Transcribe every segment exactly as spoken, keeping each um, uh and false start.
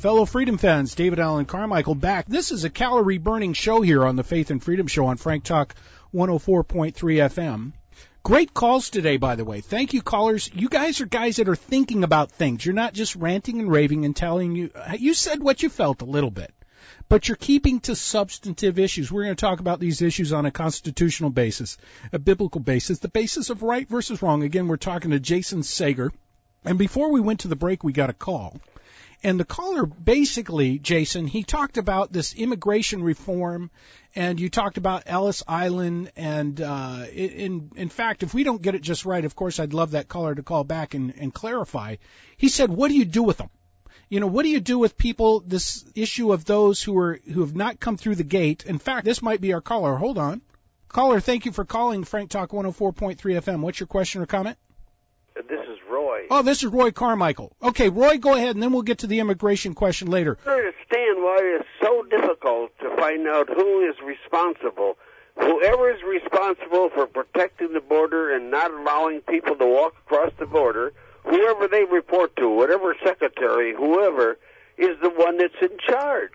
fellow Freedom fans. David Allen Carmichael back. This is a calorie-burning show here on the Faith and Freedom Show on Frank Talk one oh four point three F M. Great calls today, by the way. Thank you, callers. You guys are guys that are thinking about things. You're not just ranting and raving and telling you. You said what you felt a little bit, but you're keeping to substantive issues. We're going to talk about these issues on a constitutional basis, a biblical basis, the basis of right versus wrong. Again, we're talking to Jason Sager. And before we went to the break, we got a call. And the caller basically, Jason, he talked about this immigration reform, and you talked about Ellis Island. And uh, in in fact, if we don't get it just right, of course, I'd love that caller to call back and, and clarify. He said, what do you do with them? You know, what do you do with people, this issue of those who are who have not come through the gate? In fact, this might be our caller. Hold on. Caller, thank you for calling Frank Talk one oh four point three F M. What's your question or comment? This is Roy. Oh, this is Roy Carmichael. Okay, Roy, go ahead, and then we'll get to the immigration question later. I understand why it's so difficult to find out who is responsible. Whoever is responsible for protecting the border and not allowing people to walk across the border, whoever they report to, whatever secretary, whoever, is the one that's in charge.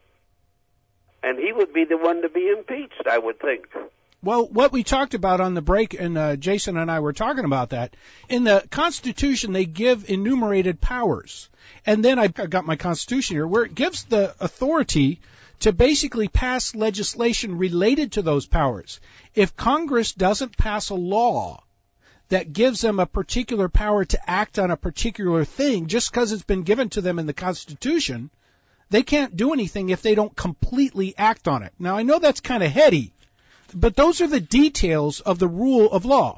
And he would be the one to be impeached, I would think. Well, what we talked about on the break, and uh, Jason and I were talking about that, in the Constitution they give enumerated powers. And then I've got my Constitution here, where it gives the authority to basically pass legislation related to those powers. If Congress doesn't pass a law that gives them a particular power to act on a particular thing, just because it's been given to them in the Constitution, they can't do anything if they don't completely act on it. Now, I know that's kind of heady, but those are the details of the rule of law.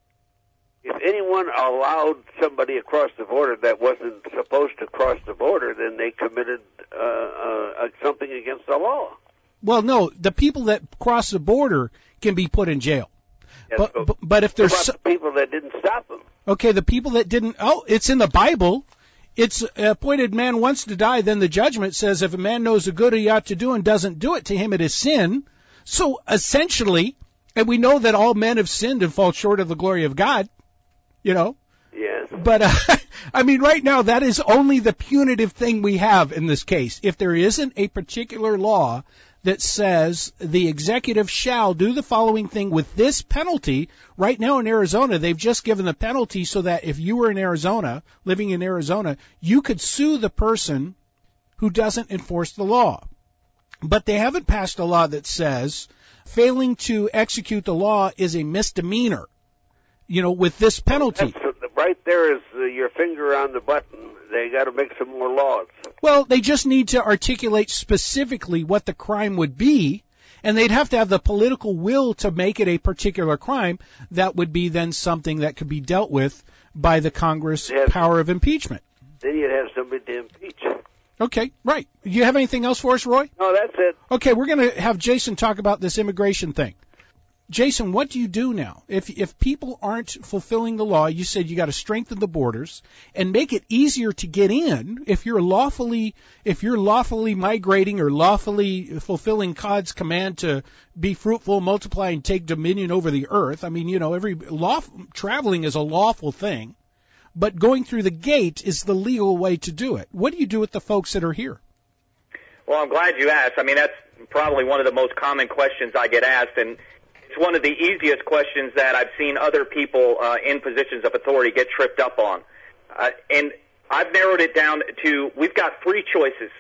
If anyone allowed somebody across the border that wasn't supposed to cross the border, then they committed uh, uh, something against the law. Well, no, the people that cross the border can be put in jail. Yes, but, but, but, but if there's... What about the people that didn't stop them? Okay, the people that didn't... Oh, it's in the Bible. It's appointed man wants to die, then the judgment says if a man knows the good he ought to do and doesn't do it, to him it is sin. So essentially, and we know that all men have sinned and fall short of the glory of God, you know. Yes. But, uh, I mean, right now, that is only the punitive thing we have in this case. If there isn't a particular law that says the executive shall do the following thing with this penalty, right now in Arizona, they've just given the penalty so that if you were in Arizona, living in Arizona, you could sue the person who doesn't enforce the law. But they haven't passed a law that says failing to execute the law is a misdemeanor, you know, with this penalty. That's, right there is uh, your finger on the button. They got to make some more laws. Well, they just need to articulate specifically what the crime would be, and they'd have to have the political will to make it a particular crime. That would be then something that could be dealt with by the Congress have, power of impeachment. Then you'd have somebody to impeach. Okay, right. Do you have anything else for us, Roy? No, that's it. Okay, we're going to have Jason talk about this immigration thing. Jason, what do you do now? If if people aren't fulfilling the law, you said you got to strengthen the borders and make it easier to get in. If you're lawfully if you're lawfully migrating or lawfully fulfilling God's command to be fruitful, multiply, and take dominion over the earth. I mean, you know, every law traveling is a lawful thing, but going through the gate is the legal way to do it. What do you do with the folks that are here? Well, I'm glad you asked. I mean, that's probably one of the most common questions I get asked, and it's one of the easiest questions that I've seen other people uh, in positions of authority get tripped up on. Uh, and I've narrowed it down to, we've got three choices.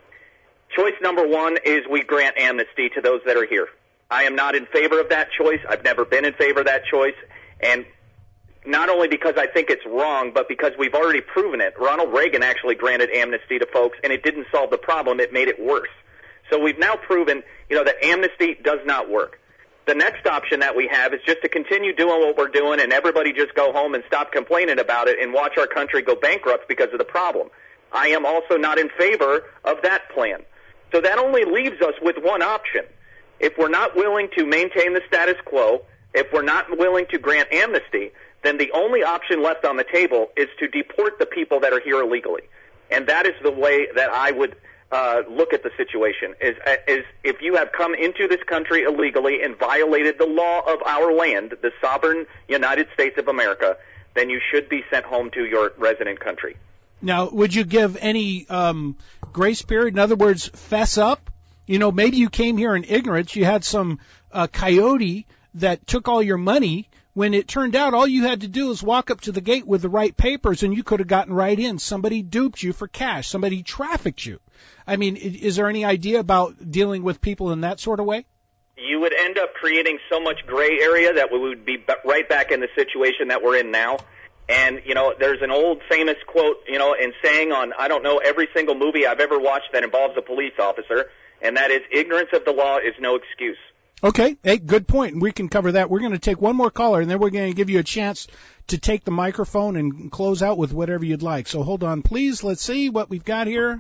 Choice number one is we grant amnesty to those that are here. I am not in favor of that choice. I've never been in favor of that choice. And not only because I think it's wrong, but because we've already proven it. Ronald Reagan actually granted amnesty to folks, and it didn't solve the problem. It made it worse. So we've now proven, you know, that amnesty does not work. The next option that we have is just to continue doing what we're doing and everybody just go home and stop complaining about it and watch our country go bankrupt because of the problem. I am also not in favor of that plan. So that only leaves us with one option. If we're not willing to maintain the status quo, if we're not willing to grant amnesty, then the only option left on the table is to deport the people that are here illegally. And that is the way that I would Uh, look at the situation, is, is if you have come into this country illegally and violated the law of our land, the sovereign United States of America, then you should be sent home to your resident country. Now, would you give any um, grace period? In other words, fess up? You know, maybe you came here in ignorance. You had some uh, coyote that took all your money, when it turned out all you had to do was walk up to the gate with the right papers and you could have gotten right in. Somebody duped you for cash. Somebody trafficked you. I mean, is there any idea about dealing with people in that sort of way? You would end up creating so much gray area that we would be right back in the situation that we're in now. And, you know, there's an old famous quote, you know, and saying on, I don't know, every single movie I've ever watched that involves a police officer, and that is, ignorance of the law is no excuse. Okay. Hey, good point. We can cover that. We're going to take one more caller, and then we're going to give you a chance to take the microphone and close out with whatever you'd like. So hold on, please. Let's see what we've got here.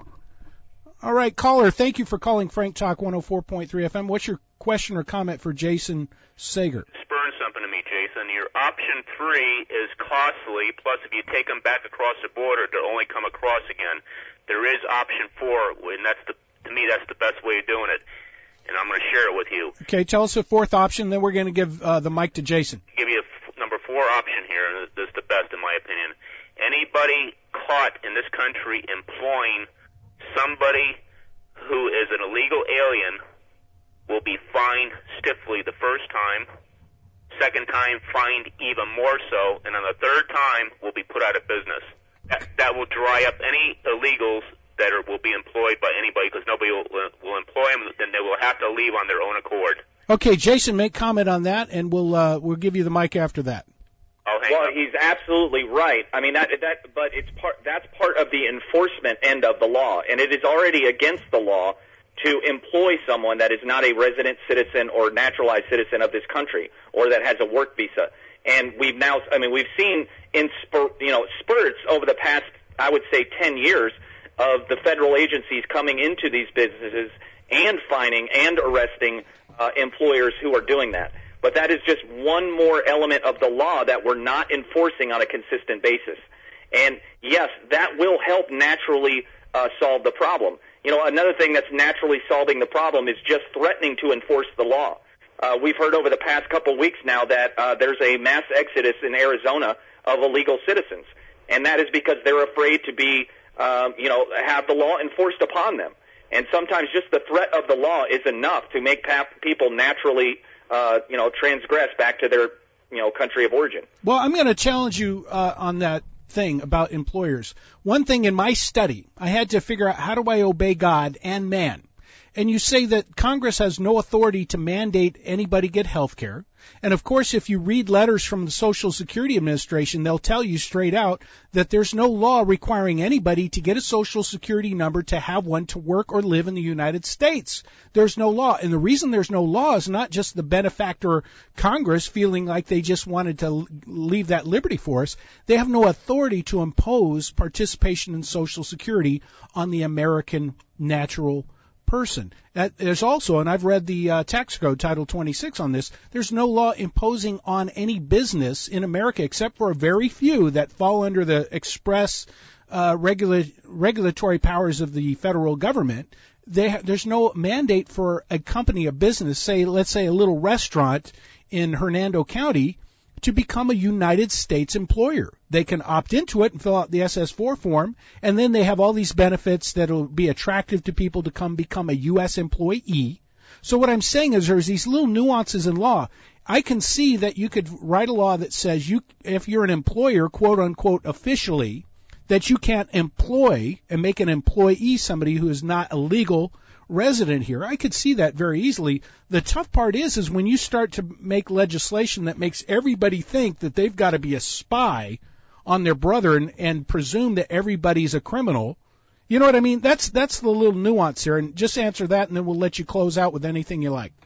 All right, caller, thank you for calling Frank Talk one oh four point three F M. What's your question or comment for Jason Sager? Spurn something to me, Jason. Your option three is costly, plus if you take them back across the border, they'll only come across again. There is option four, and that's the, to me, that's the best way of doing it. And I'm going to share it with you. Okay, tell us the fourth option, then we're going to give uh, the mic to Jason. I'll give you a f- number four option here, and this is the best in my opinion. Anybody caught in this country employing somebody who is an illegal alien will be fined stiffly the first time, second time fined even more so, and on the third time will be put out of business. That, that will dry up any illegals that are, will be employed by anybody, because nobody will, will employ them, then they will have to leave on their own accord. Okay, Jason, make comment on that, and we'll uh, we'll give you the mic after that. I'll hang well, up. He's absolutely right. I mean, that that, but it's part that's part of the enforcement end of the law, and it is already against the law to employ someone that is not a resident citizen or naturalized citizen of this country, or that has a work visa. And we've now, I mean, we've seen in spur, you know spurts over the past, I would say, ten years. Of the federal agencies coming into these businesses and fining and arresting uh, employers who are doing that. But that is just one more element of the law that we're not enforcing on a consistent basis. And, yes, that will help naturally uh, solve the problem. You know, another thing that's naturally solving the problem is just threatening to enforce the law. Uh, we've heard over the past couple of weeks now that uh, there's a mass exodus in Arizona of illegal citizens. And that is because they're afraid to be Um, you know, have the law enforced upon them. And sometimes just the threat of the law is enough to make pa- people naturally, uh, you know, transgress back to their, you know, country of origin. Well, I'm going to challenge you uh, on that thing about employers. One thing in my study, I had to figure out how do I obey God and man. And you say that Congress has no authority to mandate anybody get health care. And, of course, if you read letters from the Social Security Administration, they'll tell you straight out that there's no law requiring anybody to get a Social Security number to have one to work or live in the United States. There's no law. And the reason there's no law is not just the benefactor Congress feeling like they just wanted to leave that liberty for us. They have no authority to impose participation in Social Security on the American natural person. That, there's also, and I've read the uh, tax code, Title twenty-six on this, there's no law imposing on any business in America except for a very few that fall under the express uh, regula- regulatory powers of the federal government. They ha- there's no mandate for a company, a business, say, let's say a little restaurant in Hernando County, to become a United States employer. They can opt into it and fill out the S S four form, and then they have all these benefits that will be attractive to people to come become a U S employee. So what I'm saying is there's these little nuances in law. I can see that you could write a law that says you, if you're an employer, quote unquote, officially, that you can't employ and make an employee somebody who is not a legal resident here. I could see that very easily. The tough part is, is when you start to make legislation that makes everybody think that they've got to be a spy on their brother and, and presume that everybody's a criminal. You know what I mean? That's that's the little nuance here. And just answer that, and then we'll let you close out with anything you like.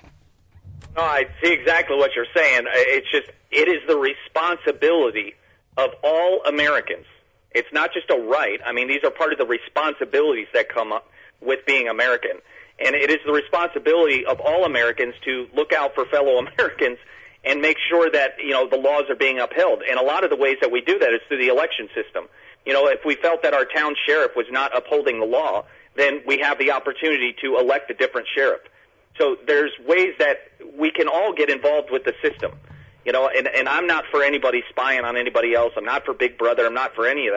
No, I see exactly what you're saying. It's just, it is the responsibility of all Americans. It's not just a right. I mean, these are part of the responsibilities that come up with being American. And it is the responsibility of all Americans to look out for fellow Americans and make sure that, you know, the laws are being upheld. And a lot of the ways that we do that is through the election system. You know, if we felt that our town sheriff was not upholding the law, then we have the opportunity to elect a different sheriff. So there's ways that we can all get involved with the system. You know, and, and I'm not for anybody spying on anybody else. I'm not for Big Brother. I'm not for any of that.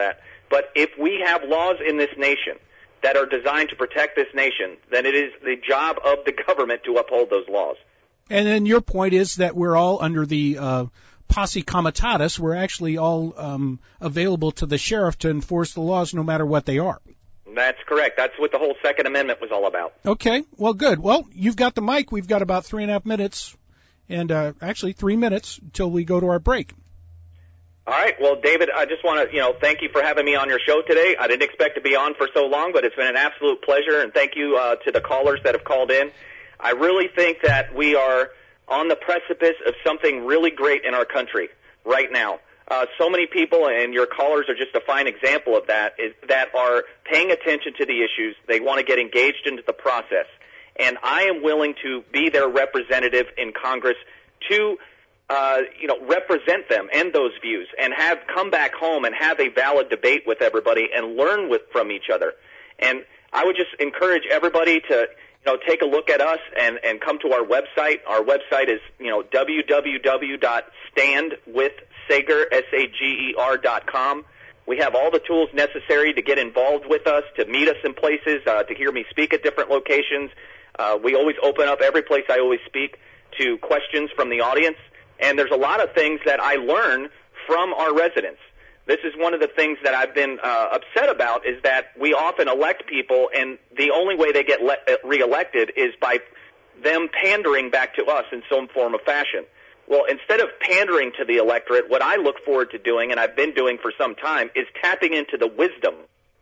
But if we have laws in this nation that are designed to protect this nation, then it is the job of the government to uphold those laws. And then your point is that we're all under the uh, posse comitatus. We're actually all um, available to the sheriff to enforce the laws no matter what they are. That's correct. That's what the whole Second Amendment was all about. Okay. Well, good. Well, you've got the mic. We've got about three and a half minutes, and uh, actually three minutes until we go to our break. All right. Well, David, I just want to, you know, thank you for having me on your show today. I didn't expect to be on for so long, but it's been an absolute pleasure, and thank you uh, to the callers that have called in. I really think that we are on the precipice of something really great in our country right now. Uh, so many people, and your callers are just a fine example of that, is that are paying attention to the issues. They want to get engaged into the process. And I am willing to be their representative in Congress to Uh, you know, represent them and those views, and have come back home and have a valid debate with everybody and learn with from each other. And I would just encourage everybody to, you know, take a look at us and, and come to our website. Our website is, you know, w w w dot stand with sager, S A G E R dot com. We have all the tools necessary to get involved with us, to meet us in places, uh, to hear me speak at different locations. Uh, we always open up every place I always speak to questions from the audience. And there's a lot of things that I learn from our residents. This is one of the things that I've been uh, upset about, is that we often elect people, and the only way they get le- reelected is by them pandering back to us in some form of fashion. Well, instead of pandering to the electorate, what I look forward to doing, and I've been doing for some time, is tapping into the wisdom.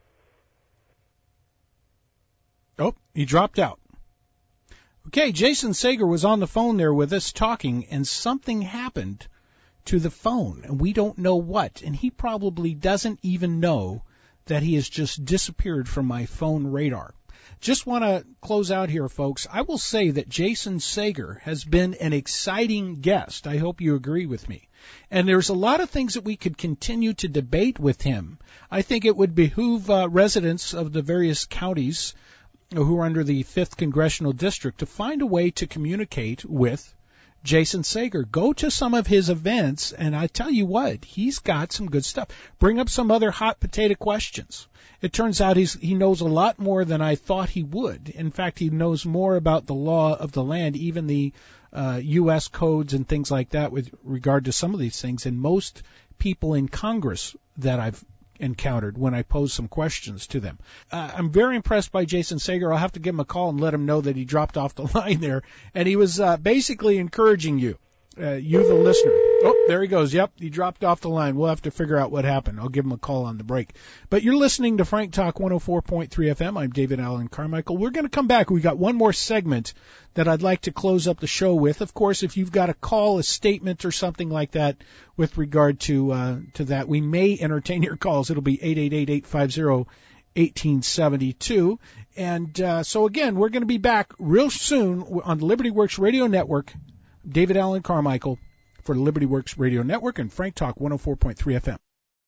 Oh, he dropped out. Okay, Jason Sager was on the phone there with us talking, and something happened to the phone, and we don't know what, and he probably doesn't even know that he has just disappeared from my phone radar. Just want to close out here, folks. I will say that Jason Sager has been an exciting guest. I hope you agree with me. And there's a lot of things that we could continue to debate with him. I think it would behoove uh, residents of the various counties who are under the fifth Congressional District to find a way to communicate with Jason Sager. Go to some of his events, and I tell you what, he's got some good stuff. Bring up some other hot potato questions. It turns out he's, he knows a lot more than I thought he would. In fact, he knows more about the law of the land, even the uh, U S codes and things like that with regard to some of these things, than most people in Congress that I've encountered when I posed some questions to them. Uh, I'm very impressed by Jason Sager. I'll have to give him a call and let him know that he dropped off the line there. And he was uh, basically encouraging you, uh, you the listener. Oh, there he goes. Yep, he dropped off the line. We'll have to figure out what happened. I'll give him a call on the break. But you're listening to Frank Talk one oh four point three F M. I'm David Allen Carmichael. We're going to come back. We got one more segment that I'd like to close up the show with. Of course, if you've got a call, a statement, or something like that with regard to uh, to that, we may entertain your calls. It'll be eight eight eight, eight five zero, one eight seven two. And uh, so, again, we're going to be back real soon on the Liberty Works Radio Network. David Allen Carmichael for the Liberty Works Radio Network and Frank Talk one oh four point three F M.